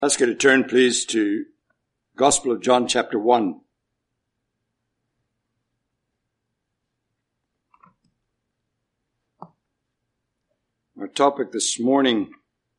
Ask you to turn, please, to Gospel of John, chapter 1. Our topic this morning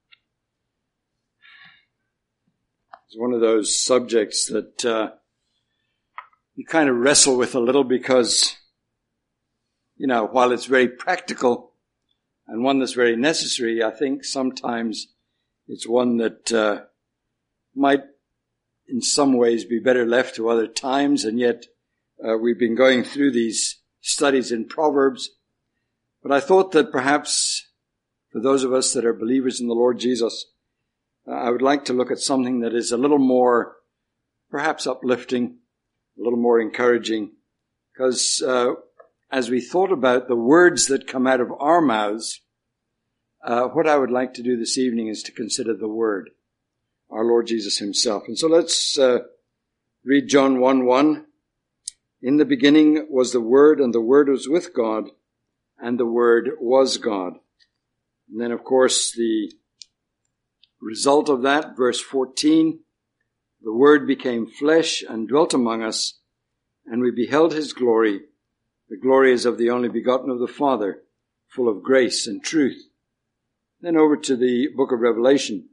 is one of those subjects that you kind of wrestle with a little because, while it's very practical and one that's very necessary, I think sometimes it's one that might in some ways be better left to other times, and yet we've been going through these studies in Proverbs. But I thought that perhaps for those of us that are believers in the Lord Jesus, I would like to look at something that is a little more perhaps uplifting, a little more encouraging, because as we thought about the words that come out of our mouths, what I would like to do this evening is to consider the Word, our Lord Jesus himself. And so let's read John 1:1. In the beginning was the Word, and the Word was with God, and the Word was God. And then, of course, the result of that, verse 14, the Word became flesh and dwelt among us, and we beheld his glory. The glory is of the only begotten of the Father, full of grace and truth. Then over to the book of Revelation.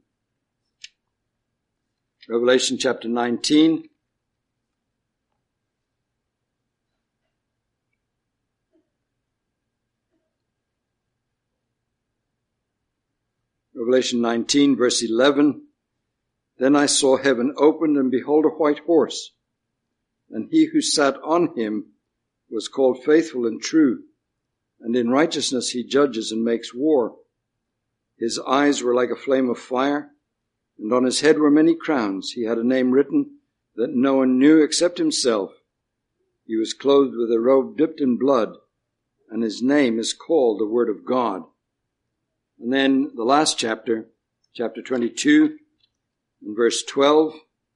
Revelation chapter 19. Revelation 19, verse 11. Then I saw heaven opened, and behold, a white horse. And he who sat on him was called Faithful and True, and in righteousness he judges and makes war. His eyes were like a flame of fire, and on his head were many crowns. He had a name written that no one knew except himself. He was clothed with a robe dipped in blood, and his name is called the Word of God. And then the last chapter, chapter 22, and verse 12.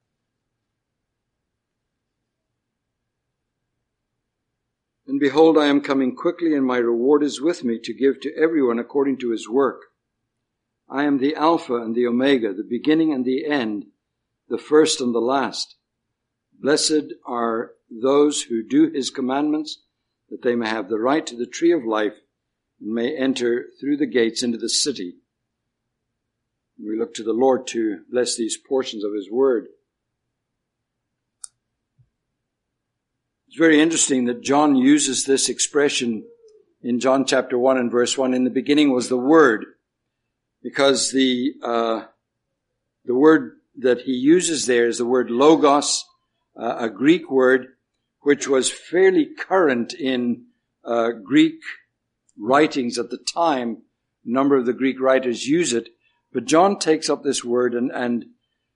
And behold, I am coming quickly, and my reward is with me to give to everyone according to his work. I am the Alpha and the Omega, the beginning and the end, the first and the last. Blessed are those who do his commandments, that they may have the right to the tree of life and may enter through the gates into the city. And we look to the Lord to bless these portions of his word. It's very interesting that John uses this expression in John chapter 1 and verse 1. In the beginning was the Word. Because the word that he uses there is the word logos, a Greek word which was fairly current in Greek writings at the time. A number of the Greek writers use it, but John takes up this word and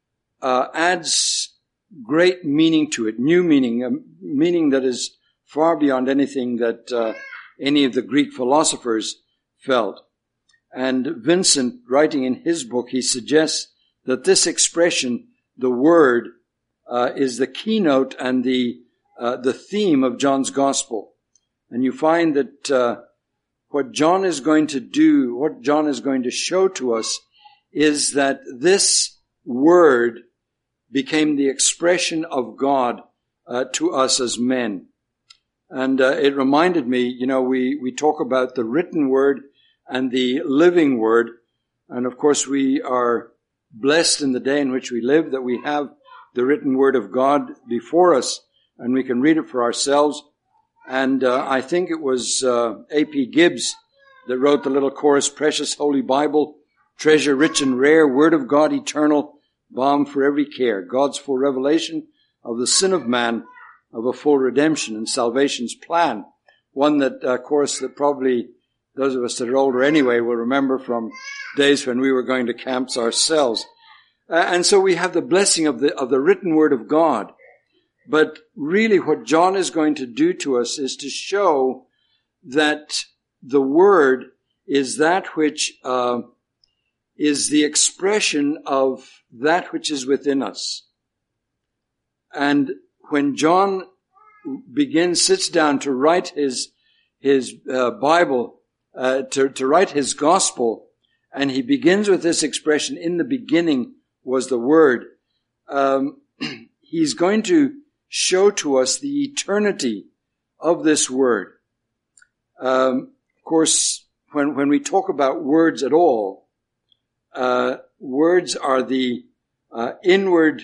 adds great meaning to it, new meaning, a meaning that is far beyond anything that any of the Greek philosophers felt. And Vincent, writing in his book, he suggests that this expression, the Word, is the keynote and the theme of John's Gospel. And you find that what John is going to do, what John is going to show to us, is that this Word became the expression of God to us as men. And it reminded me, we talk about the written Word and the living Word. And of course we are blessed in the day in which we live that we have the written Word of God before us and we can read it for ourselves. And I think it was A.P. Gibbs that wrote the little chorus, Precious Holy Bible, treasure rich and rare, Word of God eternal, balm for every care, God's full revelation of the sin of man, of a full redemption and salvation's plan. One that, chorus that probably those of us that are older anyway will remember from days when we were going to camps ourselves. And so we have the blessing of the written Word of God. But really what John is going to do to us is to show that the Word is that which is the expression of that which is within us. And when John sits down to write his Bible, to write his gospel, and he begins with this expression, in the beginning was the Word. He's going to show to us the eternity of this Word. Of course, when we talk about words at all, words are the inward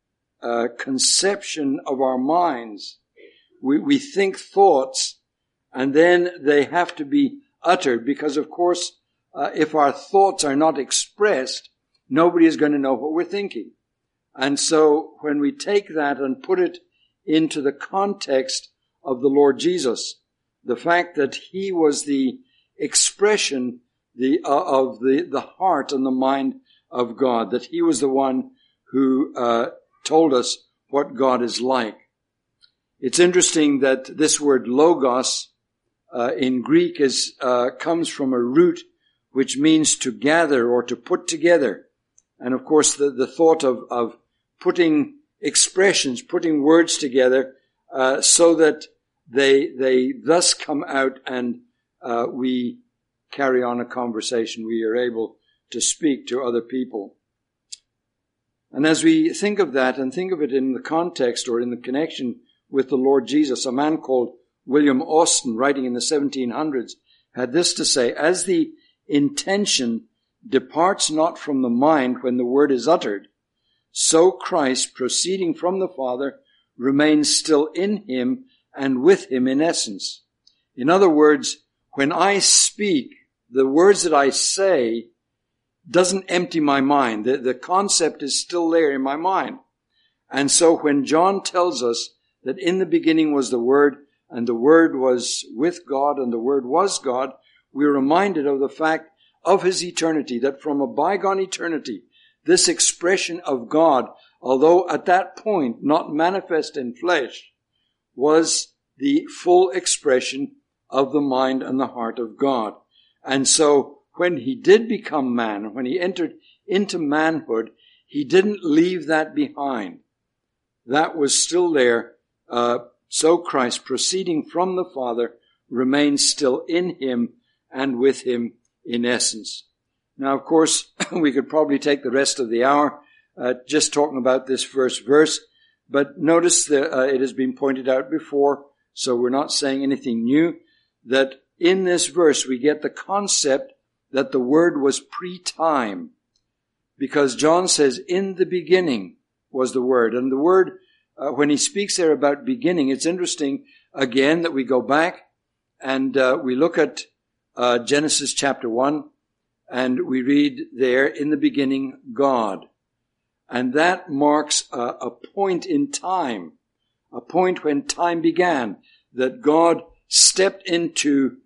conception of our minds. We think thoughts, and then they have to be uttered, because of course, if our thoughts are not expressed, nobody is going to know what we're thinking. And so when we take that and put it into the context of the Lord Jesus, the fact that he was the expression of the heart and the mind of God, that he was the one who told us what God is like. It's interesting that this word logos in Greek comes from a root which means to gather or to put together. And of course the thought of putting expressions, putting words together so that they thus come out and we carry on a conversation. We are able to speak to other people. And as we think of that and think of it in the context or in the connection with the Lord Jesus, a man called William Austin, writing in the 1700s, had this to say: as the intention departs not from the mind when the word is uttered, so Christ, proceeding from the Father, remains still in him and with him in essence. In other words, when I speak, the words that I say doesn't empty my mind. The concept is still there in my mind. And so when John tells us that in the beginning was the Word, and the Word was with God, and the Word was God, we're reminded of the fact of his eternity, that from a bygone eternity, this expression of God, although at that point not manifest in flesh, was the full expression of the mind and the heart of God. And so when he did become man, when he entered into manhood, he didn't leave that behind. That was still there. So Christ, proceeding from the Father, remains still in him and with him in essence. Now, of course, we could probably take the rest of the hour just talking about this first verse, but notice that it has been pointed out before, so we're not saying anything new, that in this verse we get the concept that the Word was pre-time, because John says, in the beginning was the Word. And the Word, when he speaks there about beginning, it's interesting, again, that we go back and we look at Genesis chapter 1, and we read there, in the beginning, God. And that marks a point in time, a point when time began, that God stepped into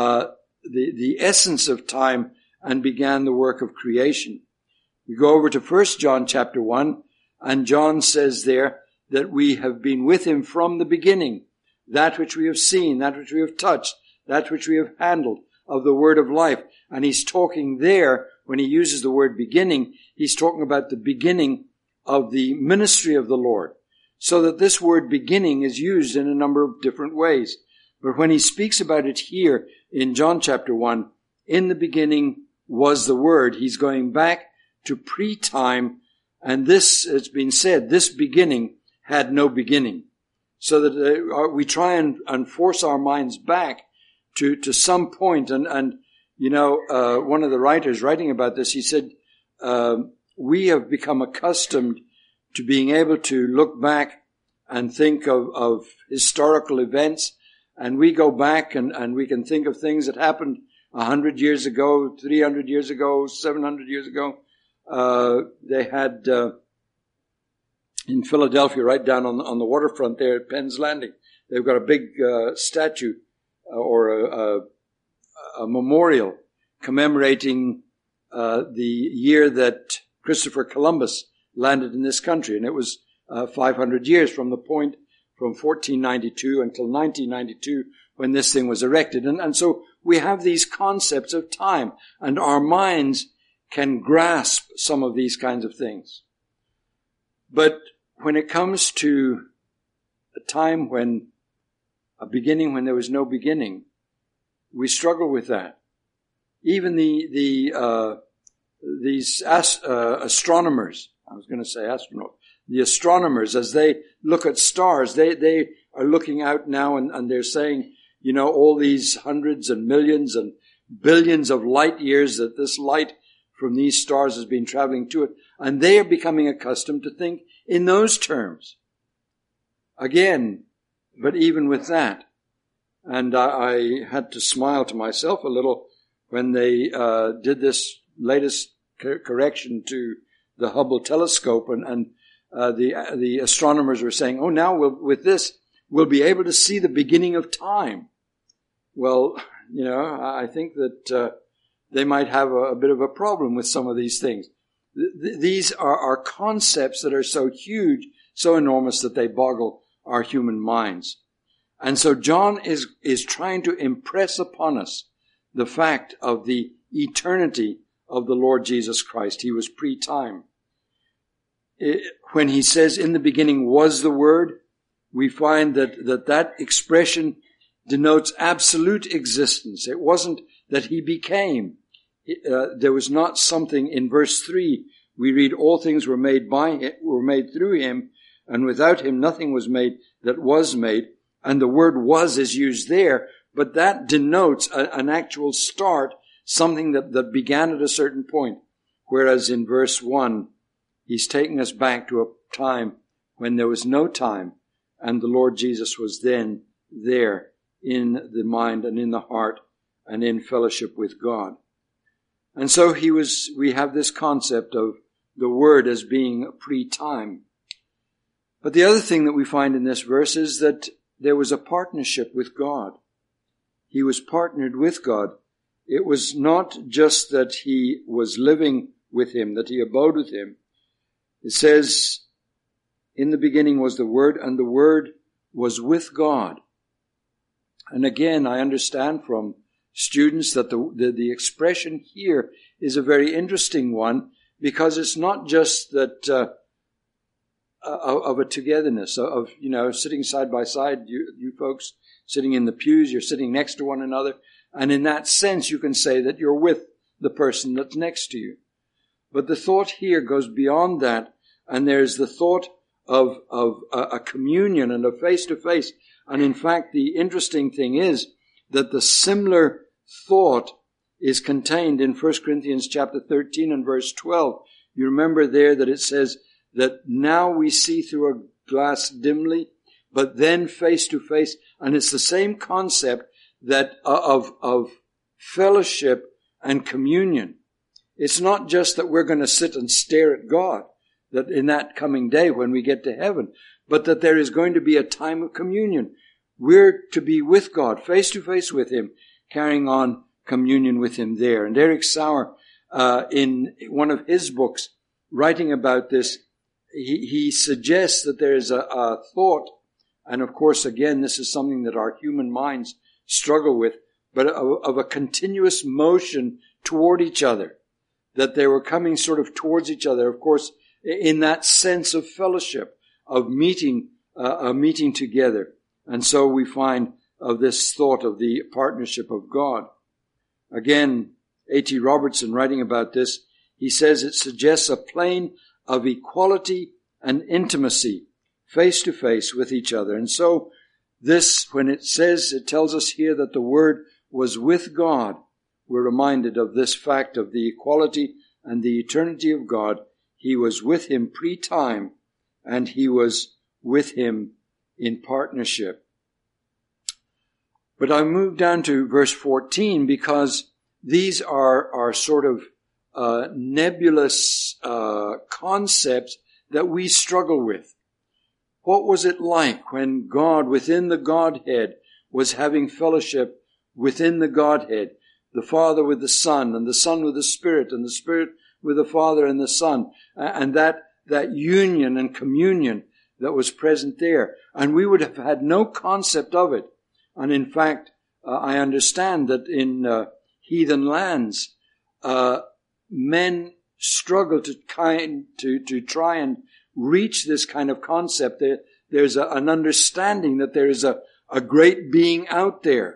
the essence of time and began the work of creation. We go over to 1 John chapter 1, and John says there that we have been with him from the beginning, that which we have seen, that which we have touched, that which we have handled of the word of life. And he's talking there, when he uses the word beginning, he's talking about the beginning of the ministry of the Lord. So that this word beginning is used in a number of different ways. But when he speaks about it here in John chapter 1, in the beginning was the Word, he's going back to pre-time, and this, it's been said, this beginning had no beginning. So that we try and force our minds back to some point. And you know, one of the writers writing about this, he said, we have become accustomed to being able to look back and think of historical events, and we go back and we can think of things that happened 100 years ago, 300 years ago, 700 years ago. They had in Philadelphia, right down on the waterfront there at Penn's Landing, they've got a big statue or a memorial commemorating the year that Christopher Columbus landed in this country, and it was 500 years from the point from 1492 until 1992 when this thing was erected. And so we have these concepts of time, and our minds can grasp some of these kinds of things. But when it comes to a time a beginning when there was no beginning, we struggle with that. Even these astronomers, I was going to say astronaut. The astronomers, as they look at stars, they are looking out now and they're saying, all these hundreds and millions and billions of light years that this light from these stars has been traveling to it. And they are becoming accustomed to think in those terms. Again, but even with that, and I had to smile to myself a little when they did this latest correction to the Hubble telescope, and the astronomers were saying, now with this, we'll be able to see the beginning of time. Well, I think that they might have a bit of a problem with some of these things. These are concepts that are so huge, so enormous that they boggle our human minds. And so John is trying to impress upon us the fact of the eternity of the Lord Jesus Christ. He was pre-time. When he says, in the beginning was the Word, we find that expression denotes absolute existence. It wasn't that he became. There was not something in verse 3. We read, all things were made through him, and without him nothing was made that was made. And the word was is used there, but that denotes an actual start, something that began at a certain point. Whereas in verse 1, he's taking us back to a time when there was no time, and the Lord Jesus was then there in the mind and in the heart and in fellowship with God. And so we have this concept of the Word as being pre-time. But the other thing that we find in this verse is that there was a partnership with God. He was partnered with God. It was not just that he was living with him, that he abode with him. It says, in the beginning was the Word, and the Word was with God. And again, I understand from students that the expression here is a very interesting one, because it's not just that of a togetherness, of sitting side by side, you folks sitting in the pews, you're sitting next to one another, and in that sense you can say that you're with the person that's next to you. But the thought here goes beyond that, and there's the thought of a communion and a face-to-face. And in fact, the interesting thing is that the similar thought is contained in 1 Corinthians chapter 13 and verse 12. You remember there that it says that now we see through a glass dimly, but then face to face. And it's the same concept that of fellowship and communion. It's not just that we're going to sit and stare at God, that in that coming day when we get to heaven, but that there is going to be a time of communion. We're to be with God, face to face with him, carrying on communion with him there. And Eric Sauer, in one of his books, writing about this, he suggests that there is a thought, and of course, again, this is something that our human minds struggle with, but of a continuous motion toward each other, that they were coming sort of towards each other, of course, in that sense of fellowship, of meeting together. And so we find of this thought of the partnership of God. Again, A.T. Robertson, writing about this, he says it suggests a plane of equality and intimacy, face to face with each other. And so this, when it tells us here that the Word was with God, we're reminded of this fact of the equality and the eternity of God. He was with him pre-time, and he was with him in partnership. But I move down to verse 14 because these are sort of nebulous concepts that we struggle with. What was it like when God within the Godhead was having fellowship within the Godhead? The Father with the Son, and the Son with the Spirit, and the Spirit with the Father and the Son, and that union and communion that was present there. And we would have had no concept of it. And in fact, I understand that in heathen lands, men struggle to try and reach this kind of concept. There's an understanding that there is a great being out there.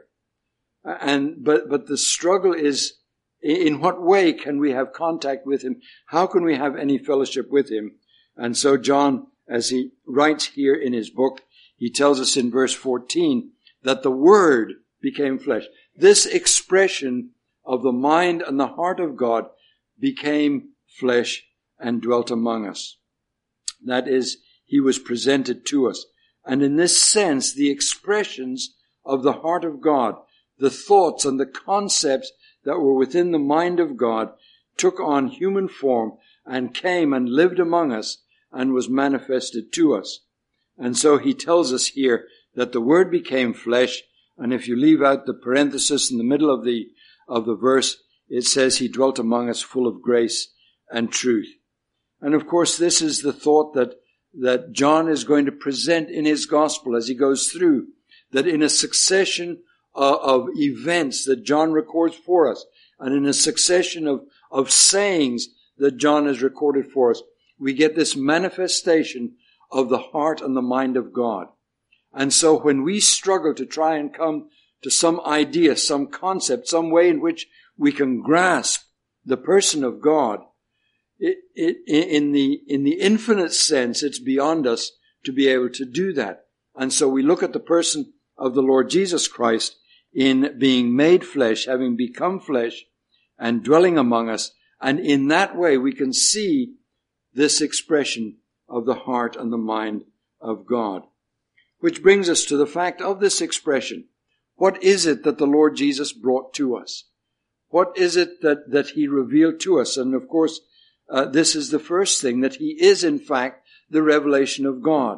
But the struggle is, in what way can we have contact with him? How can we have any fellowship with him? And so John, as he writes here in his book, he tells us in verse 14 that the Word became flesh. This expression of the mind and the heart of God became flesh and dwelt among us. That is, he was presented to us. And in this sense, the expressions of the heart of God, the thoughts and the concepts that were within the mind of God, took on human form and came and lived among us and was manifested to us. And so he tells us here that the Word became flesh, and if you leave out the parenthesis in the middle of the verse, it says he dwelt among us full of grace and truth. And of course, this is the thought that John is going to present in his gospel as he goes through, that in a succession of events that John records for us, and in a succession of sayings that John has recorded for us, we get this manifestation of the heart and the mind of God. And so when we struggle to try and come to some idea, some concept, some way in which we can grasp the person of God, in the infinite sense, it's beyond us to be able to do that. And so we look at the person of the Lord Jesus Christ in being made flesh, having become flesh, and dwelling among us. And in that way, we can see this expression of the heart and the mind of God. Which brings us to the fact of this expression. What is it that the Lord Jesus brought to us? What is it that he revealed to us? And of course, this is the first thing, that he is in fact the revelation of God.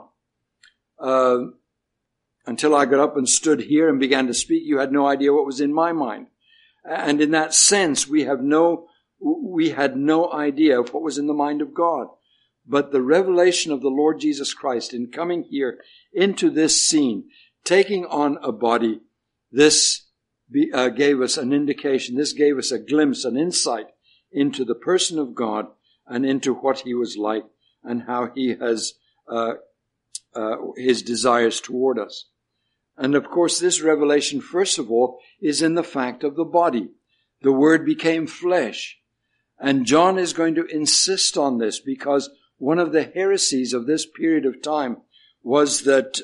Until I got up and stood here and began to speak, you had no idea what was in my mind. And in that sense, we had no idea of what was in the mind of God. But the revelation of the Lord Jesus Christ in coming here into this scene, taking on a body, this gave us an indication, this gave us a glimpse, an insight into the person of God and into what he was like and how he has his desires toward us. And of course, this revelation, first of all, is in the fact of the body. The Word became flesh. And John is going to insist on this because one of the heresies of this period of time was that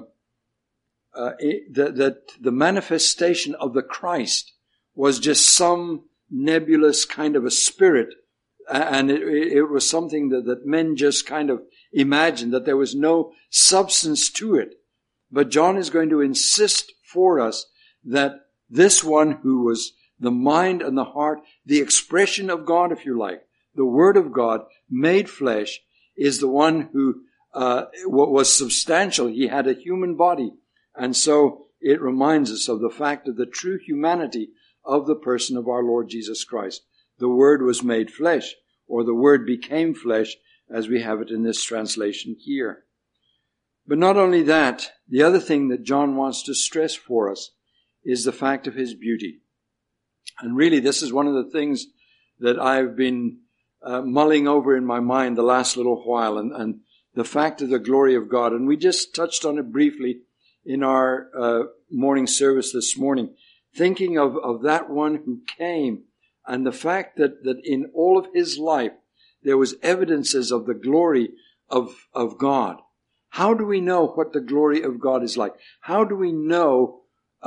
that the manifestation of the Christ was just some nebulous kind of a spirit, and it was something that men just kind of imagined, that there was no substance to it. But John is going to insist for us that this one who was the mind and the heart, the expression of God, if you like, the Word of God made flesh, is the one who was substantial. He had a human body. And so it reminds us of the fact of the true humanity of the person of our Lord Jesus Christ. The Word was made flesh, or the Word became flesh, as we have it in this translation here. But not only that, the other thing that John wants to stress for us is the fact of his beauty. And really, this is one of the things that I've been mulling over in my mind the last little while, and the fact of the glory of God. And we just touched on it briefly in our morning service this morning, thinking of that one who came, and the fact that in all of his life there was evidences of the glory of God. How do we know what the glory of God is like? How do we know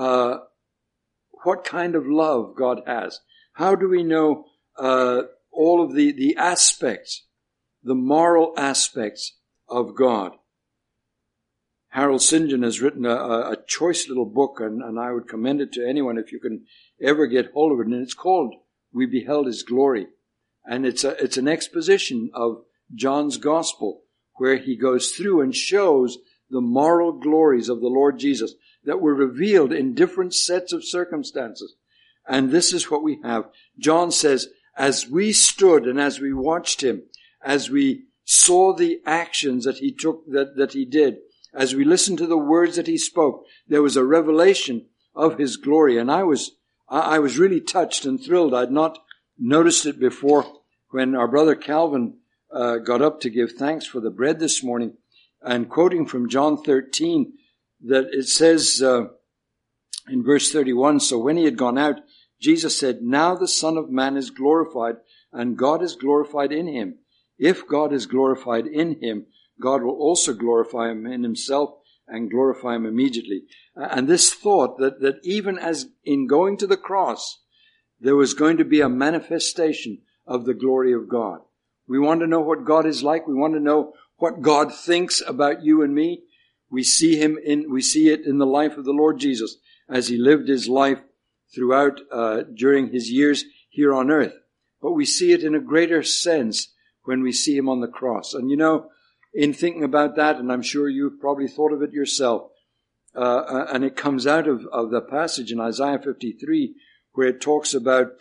what kind of love God has? How do we know all of the aspects, the moral aspects of God? Harold St. John has written a choice little book, and I would commend it to anyone if you can ever get hold of it. And it's called We Beheld His Glory. And it's an exposition of John's Gospel, where he goes through and shows the moral glories of the Lord Jesus that were revealed in different sets of circumstances. And this is what we have. John says, as we stood and as we watched him, as we saw the actions that he took, that he did, as we listened to the words that he spoke, there was a revelation of his glory. And I was really touched and thrilled. I'd not noticed it before when our brother Calvin got up to give thanks for the bread this morning, and quoting from John 13, that it says in verse 31, so when he had gone out, Jesus said, now the Son of Man is glorified, and God is glorified in him. if God is glorified in him, God will also glorify him in himself and glorify him immediately. And this thought that even as in going to the cross, there was going to be a manifestation of the glory of God. We want to know what God is like. We want to know what God thinks about you and me. We see it in the life of the Lord Jesus as he lived his life throughout, during his years here on earth. But we see it in a greater sense when we see him on the cross. And in thinking about that, and I'm sure you've probably thought of it yourself, and it comes out of the passage in Isaiah 53 where it talks about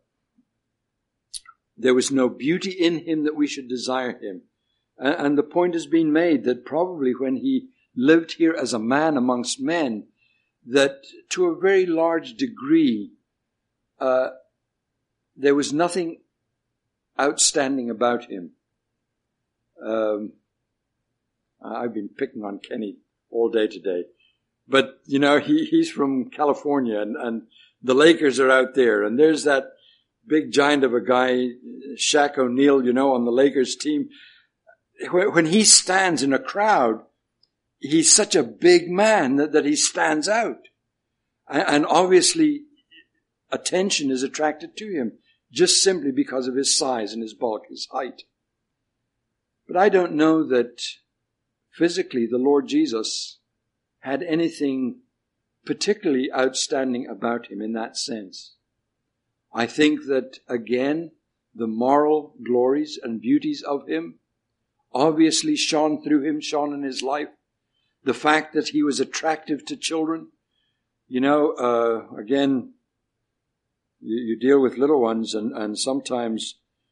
there was no beauty in him that we should desire him. And the point has been made that probably when he lived here as a man amongst men, that to a very large degree, there was nothing outstanding about him. I've been picking on Kenny all day today. But, he's from California and the Lakers are out there. And there's that big giant of a guy, Shaq O'Neal, on the Lakers team. When he stands in a crowd, he's such a big man that he stands out. And obviously, attention is attracted to him just simply because of his size and his bulk, his height. But I don't know that physically the Lord Jesus had anything particularly outstanding about him in that sense. I think that, again, the moral glories and beauties of him obviously shone through him, shone in his life. The fact that he was attractive to children. Again, you deal with little ones and sometimes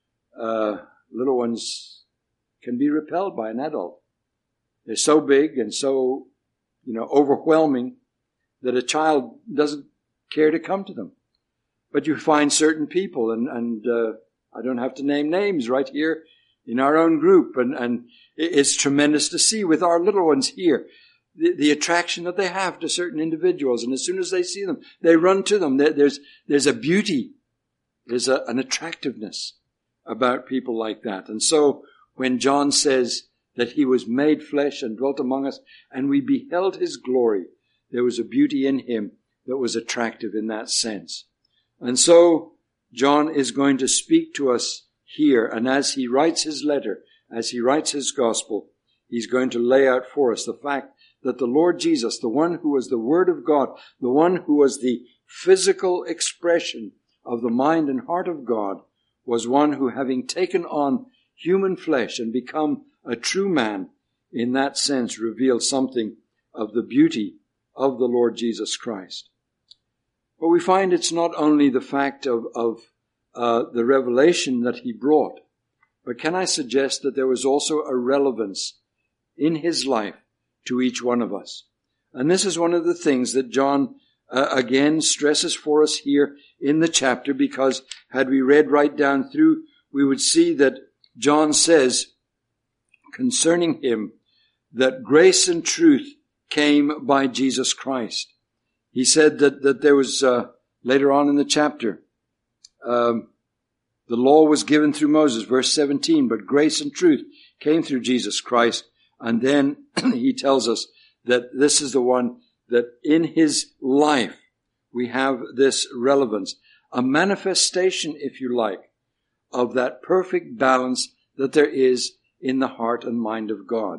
little ones can be repelled by an adult. They're so big and so, overwhelming that a child doesn't care to come to them. But you find certain people, and I don't have to name names right here in our own group, and it's tremendous to see with our little ones here, the attraction that they have to certain individuals. And as soon as they see them, they run to them. There's a beauty, there's an attractiveness about people like that. And so when John says that he was made flesh and dwelt among us, and we beheld his glory, there was a beauty in him that was attractive in that sense. And so John is going to speak to us here, and as he writes his letter, as he writes his gospel, he's going to lay out for us the fact that the Lord Jesus, the one who was the Word of God, the one who was the physical expression of the mind and heart of God, was one who, having taken on human flesh and become a true man, in that sense revealed something of the beauty of the Lord Jesus Christ. But we find it's not only the fact of the revelation that he brought, but can I suggest that there was also a relevance in his life to each one of us. And this is one of the things that John again stresses for us here in the chapter, because had we read right down through, we would see that John says concerning him that grace and truth came by Jesus Christ. He said that there was, later on in the chapter, the law was given through Moses, verse 17, but grace and truth came through Jesus Christ. And then he tells us that this is the one that in his life we have this relevance, a manifestation, if you like, of that perfect balance that there is in the heart and mind of God.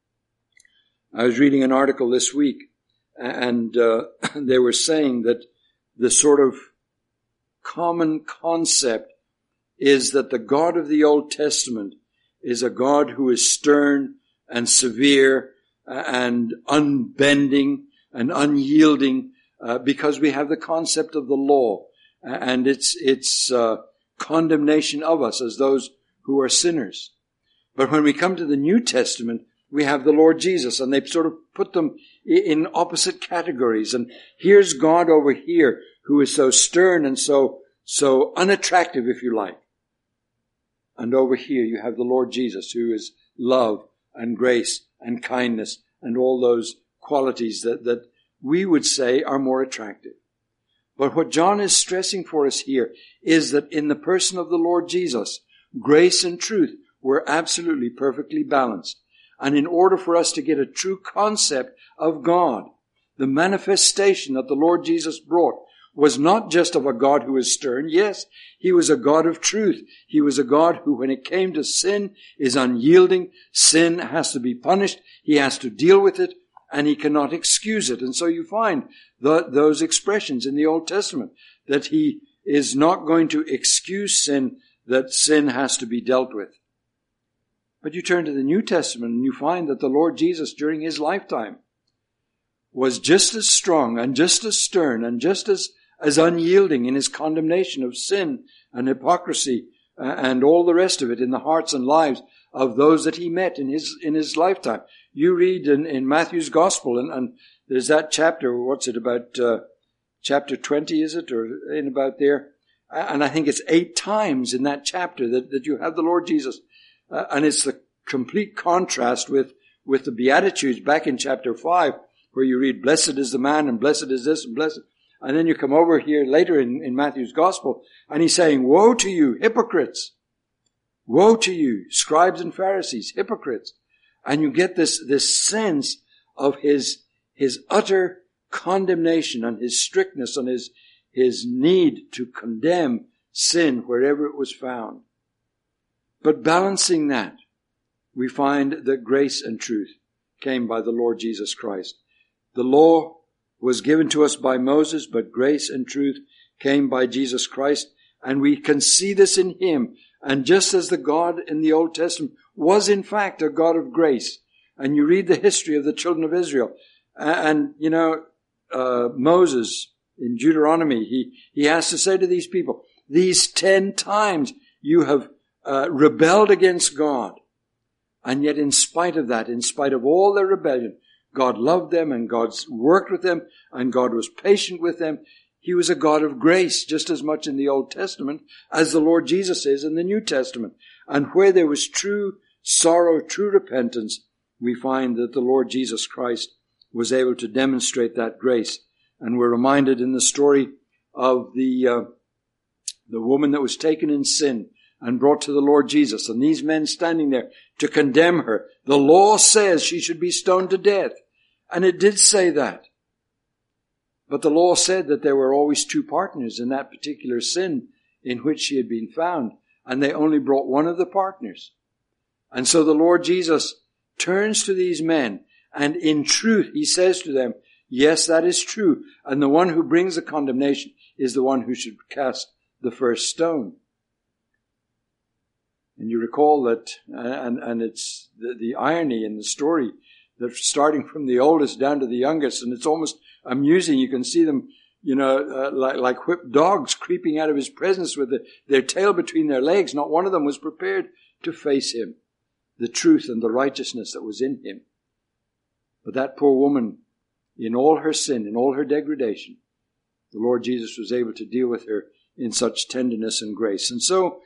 I was reading an article this week, and they were saying that the sort of common concept is that the God of the Old Testament is a God who is stern and severe and unbending and unyielding, because we have the concept of the law and its condemnation of us as those who are sinners. But when we come to the New Testament, we have the Lord Jesus, and they sort of put them in opposite categories. And here's God over here, who is so stern and so unattractive, if you like. And over here you have the Lord Jesus, who is love and grace and kindness and all those qualities that we would say are more attractive. But what John is stressing for us here is that in the person of the Lord Jesus, grace and truth were absolutely perfectly balanced. And in order for us to get a true concept of God, the manifestation that the Lord Jesus brought was not just of a God who is stern. Yes, he was a God of truth. He was a God who, when it came to sin, is unyielding. Sin has to be punished. He has to deal with it, and he cannot excuse it. And so you find those expressions in the Old Testament, that he is not going to excuse sin, that sin has to be dealt with. But you turn to the New Testament and you find that the Lord Jesus during his lifetime was just as strong and just as stern and just as unyielding in his condemnation of sin and hypocrisy and all the rest of it in the hearts and lives of those that he met in his lifetime. You read in Matthew's Gospel, and there's that chapter, what's it, about chapter 20, is it, or in about there? And I think it's 8 times in that chapter that you have the Lord Jesus. And it's the complete contrast with the Beatitudes back in chapter 5, where you read, blessed is the man, and blessed is this, and blessed. And then you come over here later in Matthew's Gospel, and he's saying, woe to you, hypocrites! Woe to you, scribes and Pharisees, hypocrites! And you get this sense of his utter condemnation and his strictness and his need to condemn sin wherever it was found. But balancing that, we find that grace and truth came by the Lord Jesus Christ. The law was given to us by Moses, but grace and truth came by Jesus Christ. And we can see this in him. And just as the God in the Old Testament was in fact a God of grace, and you read the history of the children of Israel, and you know, Moses in Deuteronomy, he has to say to these people, these 10 times you have rebelled against God. And yet in spite of that, in spite of all their rebellion, God loved them and God worked with them and God was patient with them. He was a God of grace just as much in the Old Testament as the Lord Jesus is in the New Testament. And where there was true sorrow, true repentance, we find that the Lord Jesus Christ was able to demonstrate that grace. And we're reminded in the story of the woman that was taken in sin and brought to the Lord Jesus, and these men standing there to condemn her. The law says she should be stoned to death. And it did say that. But the law said that there were always 2 partners in that particular sin in which she had been found, and they only brought one of the partners. And so the Lord Jesus turns to these men, and in truth he says to them, yes, that is true, and the one who brings the condemnation is the one who should cast the first stone. And you recall that, and it's the irony in the story, that starting from the oldest down to the youngest, and it's almost amusing. You can see them, like whipped dogs creeping out of his presence with their tail between their legs. Not one of them was prepared to face him, the truth and the righteousness that was in him. But that poor woman, in all her sin, in all her degradation, the Lord Jesus was able to deal with her in such tenderness and grace. And so,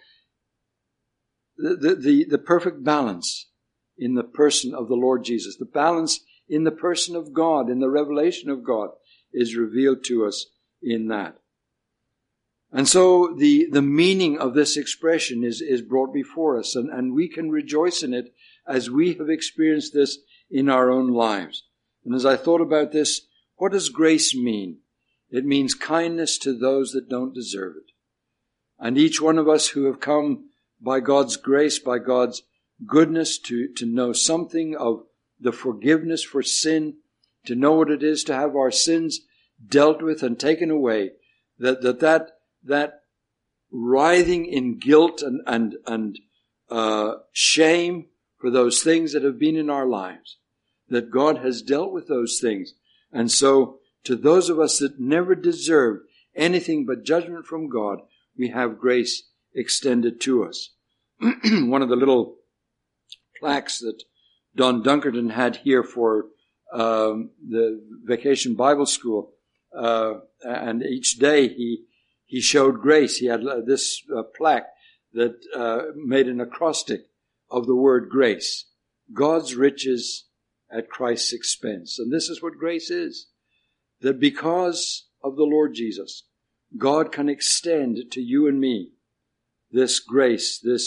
the perfect balance in the person of the Lord Jesus, the balance in the person of God, in the revelation of God, is revealed to us in that. And so the meaning of this expression is brought before us, and we can rejoice in it as we have experienced this in our own lives. And as I thought about this, what does grace mean? It means kindness to those that don't deserve it. And each one of us who have come by God's grace, by God's goodness, to know something of the forgiveness for sin, to know what it is to have our sins dealt with and taken away, that writhing in guilt and shame for those things that have been in our lives, that God has dealt with those things. And so to those of us that never deserved anything but judgment from God, we have grace extended to us. One of the little plaques that Don Dunkerton had here for the Vacation Bible School, and each day he showed grace. He had this plaque that made an acrostic of the word grace. God's riches at Christ's expense. And this is what grace is. That because of the Lord Jesus, God can extend to you and me this grace, this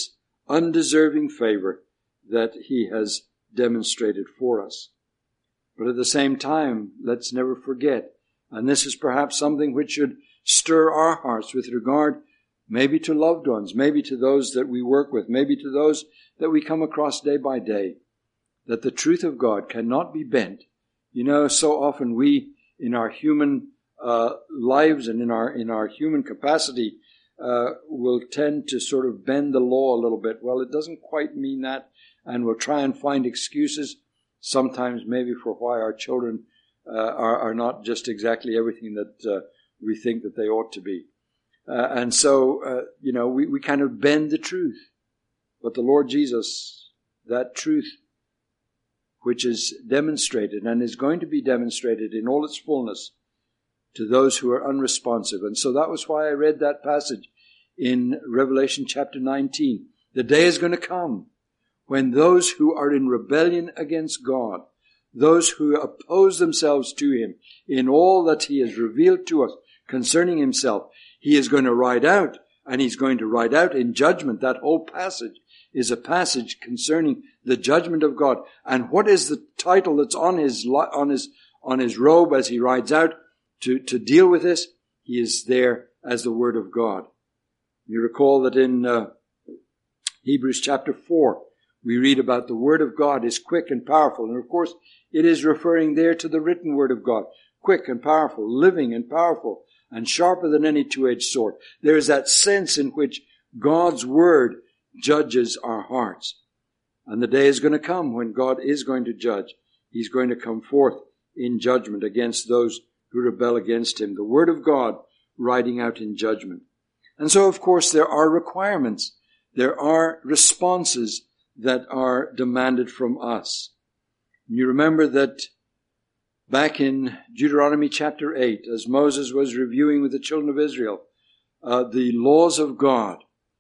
undeserving favor that he has demonstrated for us. But at the same time, let's never forget, and this is perhaps something which should stir our hearts with regard maybe to loved ones, maybe to those that we work with, maybe to those that we come across day by day, that the truth of God cannot be bent. You know, so often we, in our human lives and in our human capacity, will tend to sort of bend the law a little bit. Well, it doesn't quite mean that, and we'll try and find excuses, sometimes maybe for why our children are not just exactly everything that we think that they ought to be. And so, we kind of bend the truth. But the Lord Jesus, that truth which is demonstrated and is going to be demonstrated in all its fullness to those who are unresponsive. And so that was why I read that passage in Revelation chapter 19. The day is going to come when those who are in rebellion against God, those who oppose themselves to him in all that he has revealed to us concerning himself, he is going to ride out, and he's going to ride out in judgment. That whole passage is a passage concerning the judgment of God. And what is the title that's on his robe as he rides out to deal with this? He is there as the Word of God. You recall that in Hebrews chapter 4, we read about the Word of God is quick and powerful. And of course, it is referring there to the written Word of God. Quick and powerful, living and powerful, and sharper than any two-edged sword. There is that sense in which God's Word judges our hearts. And the day is going to come when God is going to judge. He's going to come forth in judgment against those who rebel against him. The Word of God riding out in judgment. And so, of course, there are requirements. There are responses that are demanded from us. You remember that back in Deuteronomy chapter 8, as Moses was reviewing with the children of Israel, the laws of God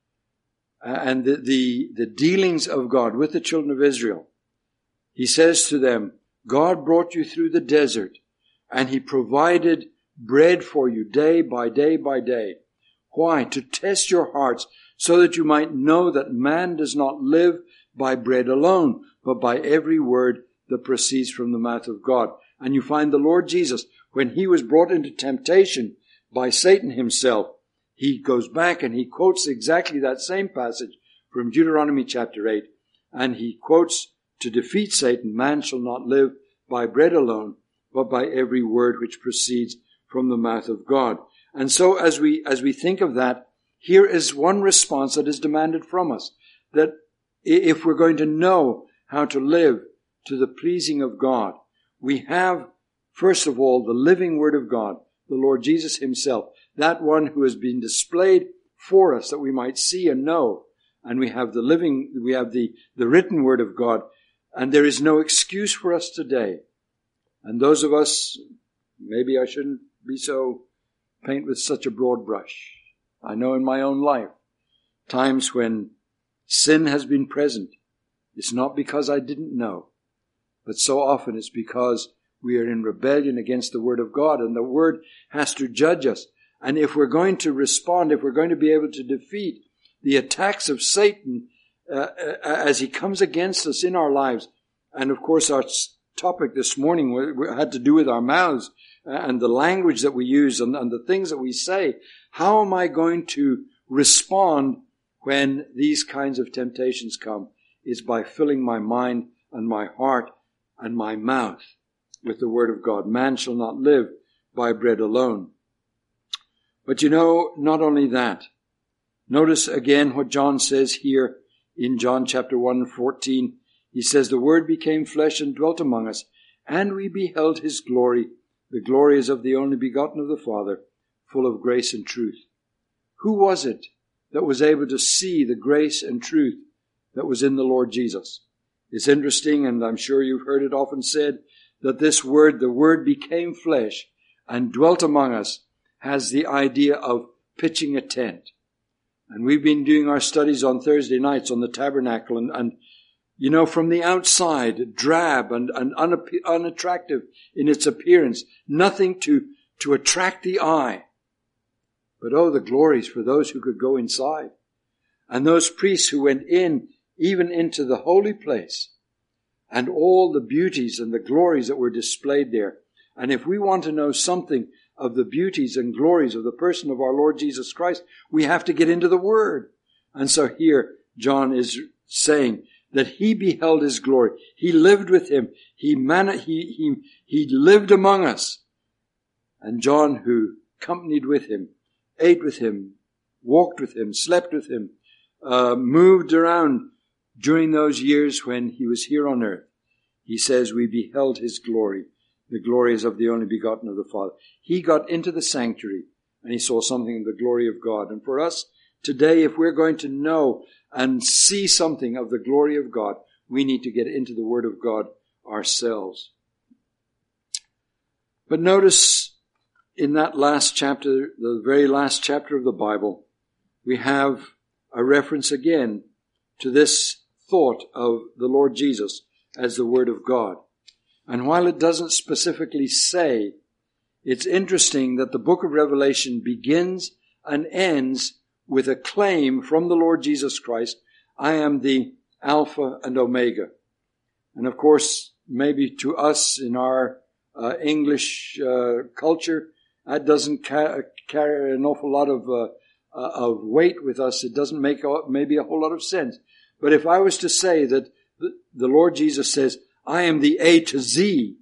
and the dealings of God with the children of Israel, he says to them, God brought you through the desert, and he provided bread for you day by day by day. Why? To test your hearts, so that you might know that man does not live by bread alone, but by every word that proceeds from the mouth of God. And you find the Lord Jesus, when he was brought into temptation by Satan himself, he goes back and he quotes exactly that same passage from Deuteronomy chapter 8. And he quotes, to defeat Satan, man shall not live by bread alone, but by every word which proceeds from the mouth of God. And so as we think of that, here is one response that is demanded from us, that if we're going to know how to live to the pleasing of God, we have, first of all, the living Word of God, the Lord Jesus himself, that one who has been displayed for us that we might see and know. And we have the written Word of God, and there is no excuse for us today. And those of us, maybe I shouldn't be so paint with such a broad brush. I know in my own life, times when sin has been present. It's not because I didn't know, but so often it's because we are in rebellion against the Word of God, and the Word has to judge us. And if we're going to respond, if we're going to be able to defeat the attacks of Satan as he comes against us in our lives, and of course our topic this morning had to do with our mouths and the language that we use and the things that we say. How am I going to respond when these kinds of temptations come? Is by filling my mind and my heart and my mouth with the Word of God. Man shall not live by bread alone. But not only that. Notice again what John says here in John chapter 1:14. He says, the Word became flesh and dwelt among us, and we beheld his glory. The glory is of the only begotten of the Father, full of grace and truth. Who was it that was able to see the grace and truth that was in the Lord Jesus? It's interesting, and I'm sure you've heard it often said, that this word, the Word became flesh and dwelt among us, has the idea of pitching a tent. And we've been doing our studies on Thursday nights on the tabernacle, and from the outside, drab and unattractive in its appearance, nothing to attract the eye. But the glories for those who could go inside. And those priests who went in, even into the holy place, and all the beauties and the glories that were displayed there. And if we want to know something of the beauties and glories of the person of our Lord Jesus Christ, we have to get into the Word. And so here John is saying that he beheld his glory. He lived with him. He lived among us. And John, who companied with him, ate with him, walked with him, slept with him, moved around during those years when he was here on earth, he says, we beheld his glory. The glory is of the only begotten of the Father. He got into the sanctuary and he saw something of the glory of God. And for us today, if we're going to know and see something of the glory of God, we need to get into the Word of God ourselves. But notice in that last chapter, the very last chapter of the Bible, we have a reference again to this thought of the Lord Jesus as the Word of God. And while it doesn't specifically say, it's interesting that the book of Revelation begins and ends with a claim from the Lord Jesus Christ, I am the Alpha and Omega. And of course, maybe to us in our English culture, that doesn't carry an awful lot of weight with us. It doesn't make maybe a whole lot of sense. But if I was to say that the Lord Jesus says, I am the A to Z,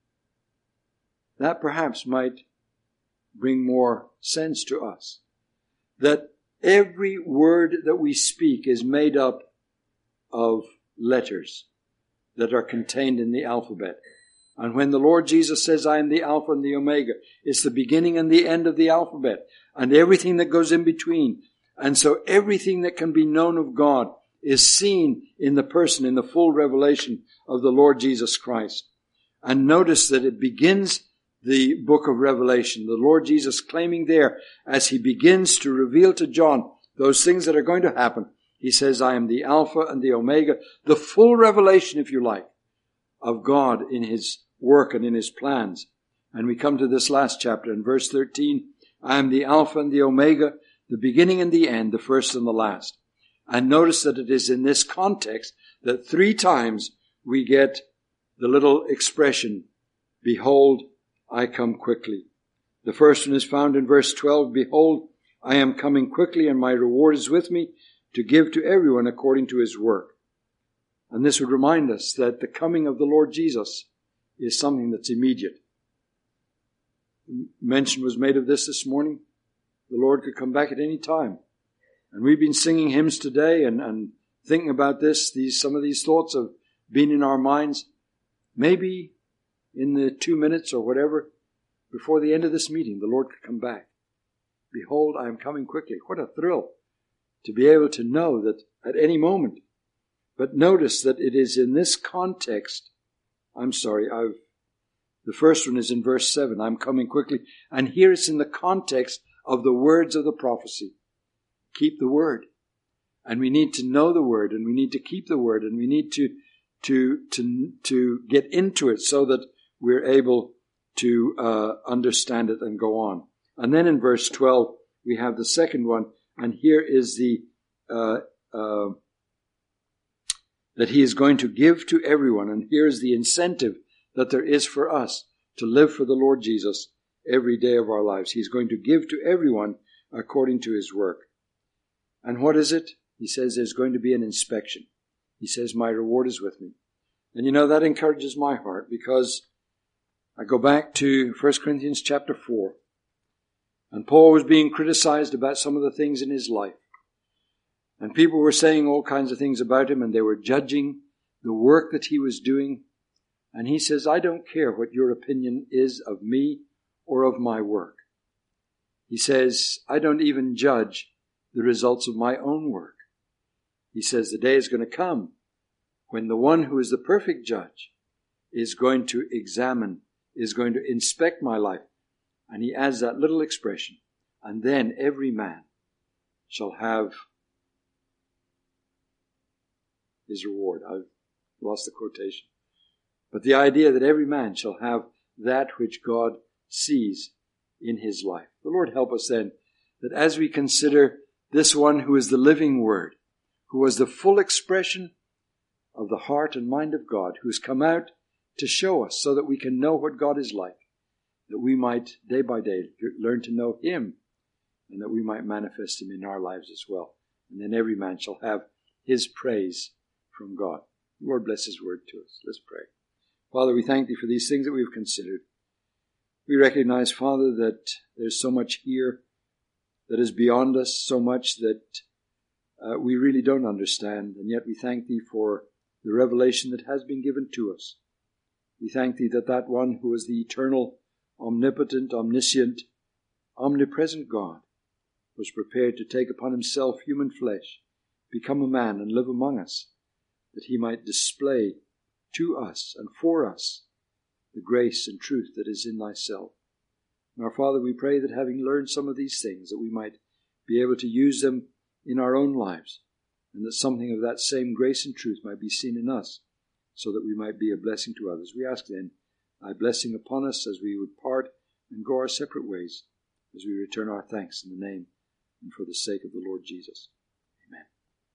that perhaps might bring more sense to us. That every word that we speak is made up of letters that are contained in the alphabet. And when the Lord Jesus says, I am the Alpha and the Omega, it's the beginning and the end of the alphabet and everything that goes in between. And so everything that can be known of God is seen in the person, in the full revelation of the Lord Jesus Christ. And notice that it begins the book of Revelation, the Lord Jesus claiming there, as he begins to reveal to John those things that are going to happen, he says, I am the Alpha and the Omega, the full revelation, if you like, of God in his work and in his plans. And we come to this last chapter in verse 13, I am the Alpha and the Omega, the beginning and the end, the first and the last. And notice that it is in this context that 3 times we get the little expression, behold, I come quickly. The first one is found in verse 12, behold, I am coming quickly and my reward is with me to give to everyone according to his work. And this would remind us that the coming of the Lord Jesus is something that's immediate. Mention was made of this morning. The Lord could come back at any time. And we've been singing hymns today and thinking about some of these thoughts have been in our minds. Maybe in the 2 minutes or whatever, before the end of this meeting, the Lord could come back. Behold, I am coming quickly. What a thrill to be able to know that at any moment. But notice that it is in this context. The first one is in verse 7. I'm coming quickly. And here it's in the context of the words of the prophecy. Keep the word. And we need to know the word, and we need to keep the word, and we need to get into it so that we're able to understand it and go on. And then in verse 12, we have the second one, and here is that he is going to give to everyone, and here is the incentive that there is for us to live for the Lord Jesus every day of our lives. He's going to give to everyone according to his work. And what is it? He says there's going to be an inspection. He says, my reward is with me. And that encourages my heart, because I go back to 1 Corinthians chapter 4. And Paul was being criticized about some of the things in his life. And people were saying all kinds of things about him, and they were judging the work that he was doing. And he says, I don't care what your opinion is of me or of my work. He says, I don't even judge the results of my own work. He says the day is going to come when the one who is the perfect judge is going to examine, is going to inspect my life. And he adds that little expression, and then every man shall have his reward. I've lost the quotation. But the idea that every man shall have that which God sees in his life. The Lord help us then, that as we consider this one who is the living Word, who was the full expression of the heart and mind of God, who has come out to show us so that we can know what God is like, that we might day by day learn to know him, and that we might manifest him in our lives as well. And then every man shall have his praise from God. Lord, bless his word to us. Let's pray. Father, we thank thee for these things that we've considered. We recognize, Father, that there's so much here that is beyond us, so much that we really don't understand, and yet we thank thee for the revelation that has been given to us. We thank thee that that one who is the eternal, omnipotent, omniscient, omnipresent God was prepared to take upon himself human flesh, become a man and live among us, that he might display to us and for us the grace and truth that is in thyself. And our Father, we pray that having learned some of these things, that we might be able to use them in our own lives, and that something of that same grace and truth might be seen in us, so that we might be a blessing to others. We ask then thy blessing upon us as we would part and go our separate ways, as we return our thanks in the name and for the sake of the Lord Jesus.